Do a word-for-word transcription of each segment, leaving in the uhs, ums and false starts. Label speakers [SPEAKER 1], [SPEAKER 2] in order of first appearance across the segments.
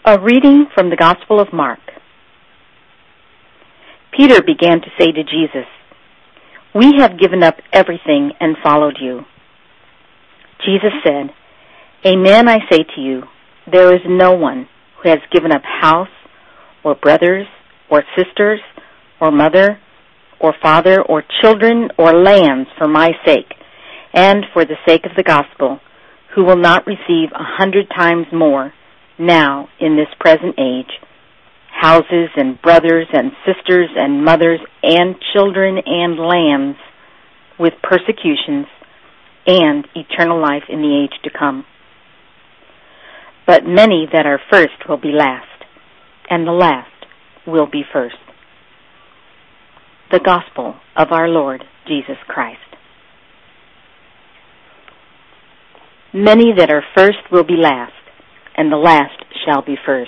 [SPEAKER 1] A reading from the Gospel of Mark. Peter began to say to Jesus, "We have given up everything and followed you." Jesus said, "Amen, I say to you, there is no one who has given up house or brothers or sisters or mother or father or children or lands for my sake and for the sake of the gospel, who will not receive a hundred times more now in this present age, houses and brothers and sisters and mothers and children and lands, with persecutions and eternal life in the age to come. But many that are first will be last, and the last will be first." The Gospel of our Lord Jesus Christ. Many that are first will be last, and the last shall be first.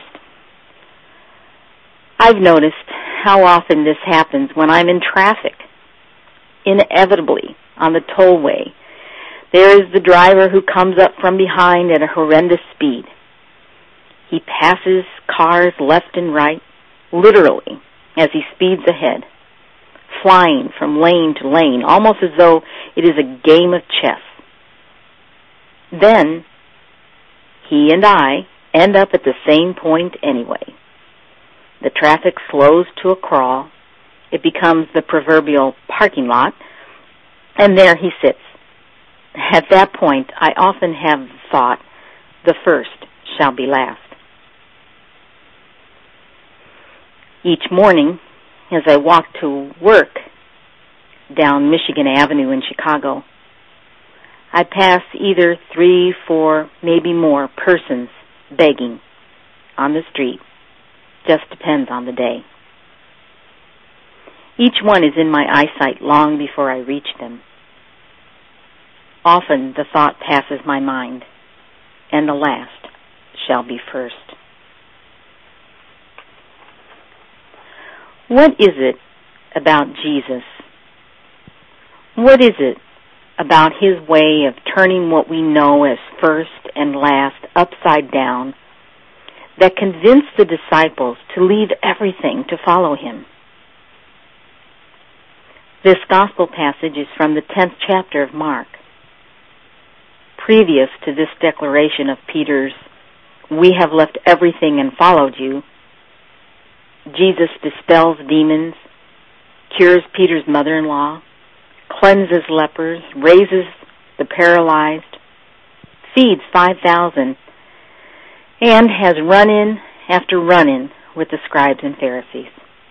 [SPEAKER 1] I've noticed how often this happens when I'm in traffic. Inevitably, on the tollway, there is the driver who comes up from behind at a horrendous speed. He passes cars left and right, literally, as he speeds ahead, flying from lane to lane, almost as though it is a game of chess. Then, he and I end up at the same point anyway. The traffic slows to a crawl. It becomes the proverbial parking lot, and there he sits. At that point, I often have thought, the first shall be last. Each morning, as I walk to work down Michigan Avenue in Chicago, I pass either three, four, maybe more persons begging on the street. Just depends on the day. Each one is in my eyesight long before I reach them. Often the thought passes my mind, and the last shall be first. What is it about Jesus? What is it about his way of turning what we know as first and last upside down that convinced the disciples to leave everything to follow him? This gospel passage is from the tenth chapter of Mark. Previous to this declaration of Peter's, "We have left everything and followed you," Jesus dispels demons, cures Peter's mother-in-law, cleanses lepers, raises the paralyzed, feeds five thousand, and has run-in after run-in with the scribes and Pharisees.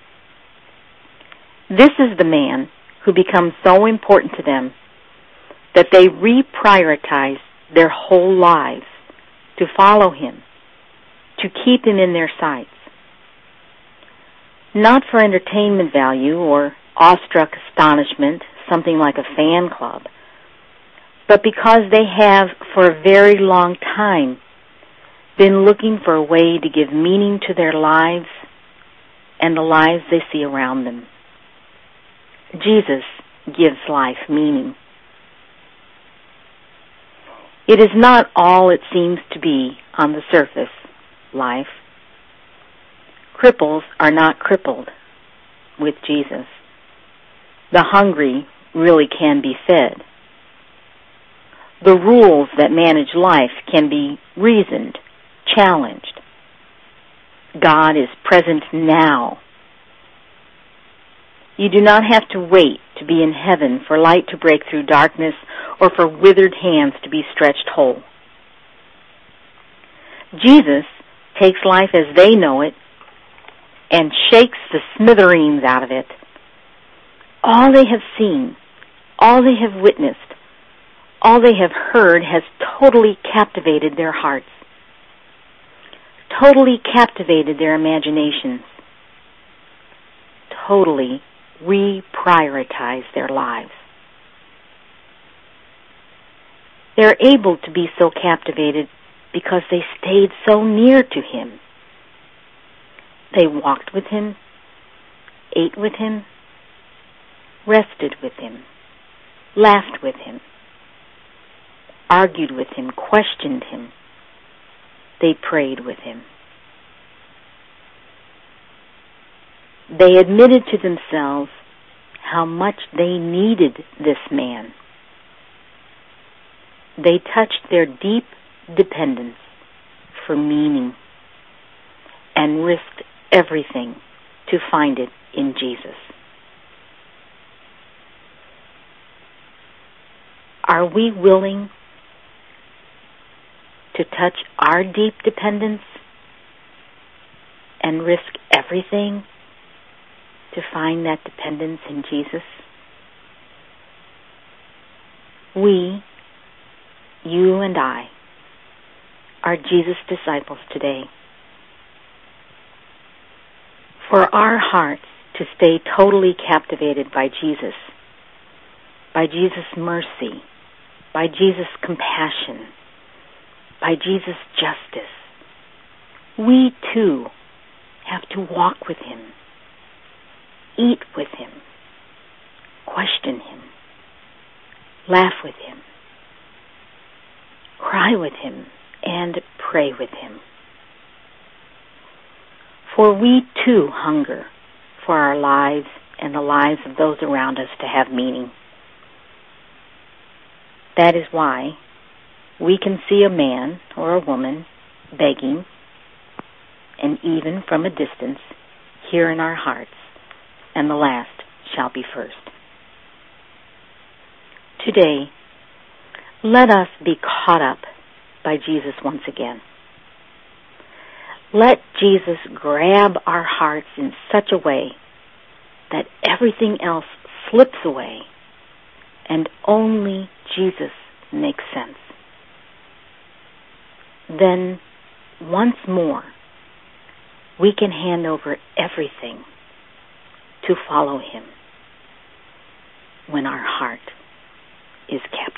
[SPEAKER 1] This is the man who becomes so important to them that they reprioritize their whole lives to follow him, to keep him in their sights. Not for entertainment value or awestruck astonishment, something like a fan club, but because they have, for a very long time, been looking for a way to give meaning to their lives and the lives they see around them. Jesus gives life meaning. It is not all it seems to be on the surface, life. Cripples are not crippled with Jesus. The hungry really can be fed. The rules that manage life can be reasoned, challenged. God is present now. You do not have to wait to be in heaven for light to break through darkness or for withered hands to be stretched whole. Jesus takes life as they know it and shakes the smithereens out of it. All they have seen, all they have witnessed, all they have heard has totally captivated their hearts, totally captivated their imaginations, totally reprioritized their lives. They're able to be so captivated because they stayed so near to him. They walked with him, ate with him, rested with him, laughed with him, argued with him, questioned him. They prayed with him. They admitted to themselves how much they needed this man. They touched their deep dependence for meaning and risked everything to find it in Jesus. Are we willing to touch our deep dependence and risk everything to find that dependence in Jesus? We, you and I, are Jesus' disciples today. For our hearts to stay totally captivated by Jesus, by Jesus' mercy, by Jesus' compassion, by Jesus' justice, we too have to walk with Him, eat with Him, question Him, laugh with Him, cry with Him, and pray with Him. For we too hunger for our lives and the lives of those around us to have meaning. That is why we can see a man or a woman begging, and even from a distance, hear in our hearts, and the last shall be first. Today, let us be caught up by Jesus once again. Let Jesus grab our hearts in such a way that everything else slips away and only Jesus makes sense. Then, once more, we can hand over everything to follow Him when our heart is captured.